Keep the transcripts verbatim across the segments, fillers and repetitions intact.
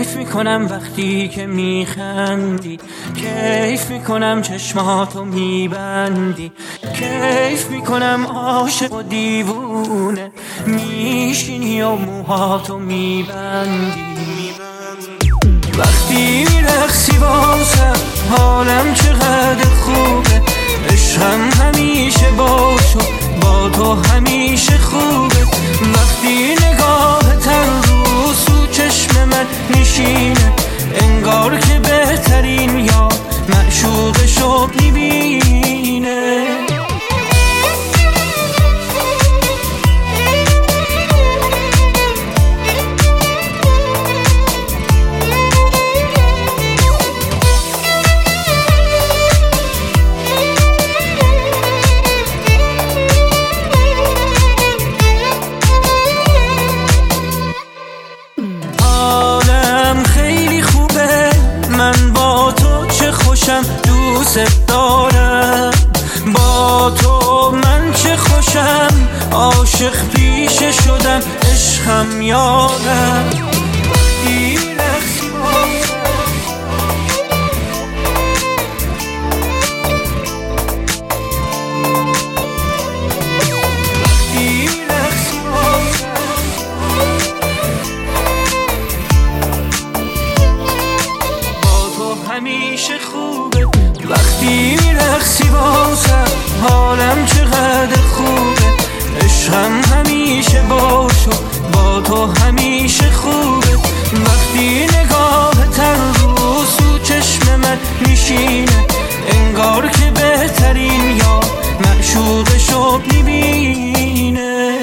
کیف میکنم وقتی که میخندی، کیف میکنم چشماتو میبندی، کیف میکنم عاشق و دیوونه میشینی و موهاتو میبندی. وقتی میرقصی واسم حالم چقدر خوبه، عشقم همیشه باش و با تو همیشه خوبه. وقتی نگاه تن رو سو چشم من میشینه، انگار که بهترین یار معشوقشو میبینه. دوست دارم با تو من چه خوشم، عاشق پیشه شدم عشقم یارم. وقتی رقصی با تو همیشه خوبه. وقتی میرقصی واسم حالم چقدر خوبه، عشقم همیشه باش و با تو همیشه خوبه. وقتی نگاه تن رو سو چشم من میشینه، انگار که بهترین یار معشوقشو میبینه.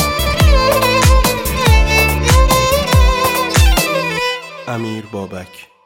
امیر بابک.